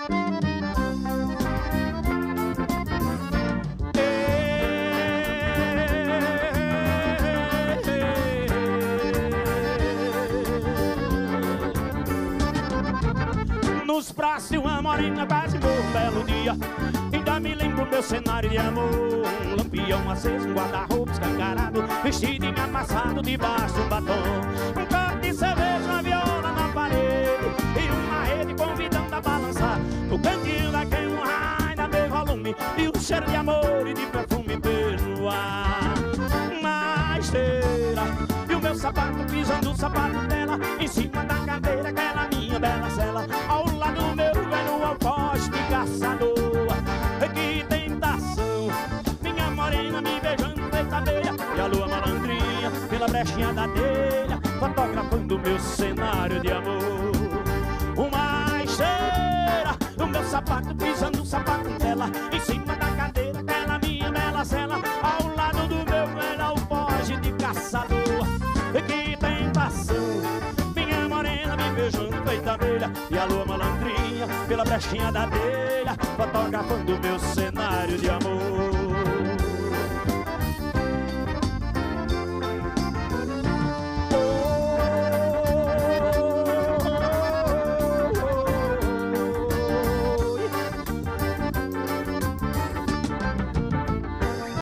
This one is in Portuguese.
Nos braços de uma morena quase morro um belo dia. Ainda me lembro meu cenário de amor. Um lampião aceso, um guarda-roupa escancarado, vestidinho amassado debaixo do batom. Um copo de cerveja, uma viola na parede e uma rede convidando a balançar. No cantinho daquele um raio na meio volume e um cheiro de amor e de perfume pelo ar. Na esteira e o meu sapato pisando o sapato dela em cima da cadeira, aquela minha bela cela. Ao lado meu velho alfoz de caçador. Que tentação, minha morena me beijando feita abelha e a lua malandrinha pela brechinha da telha, fotografando meu cenário de amor. Uma esteira, o meu sapato pisando o sapato dela em cima da cadeira, aquela minha bela cela. Ao lado do meu velho alfoz de caçador. Que tentação, minha morena me beijando feita abelha e a lua malandrinha pela brechinha da telha, fotografando meu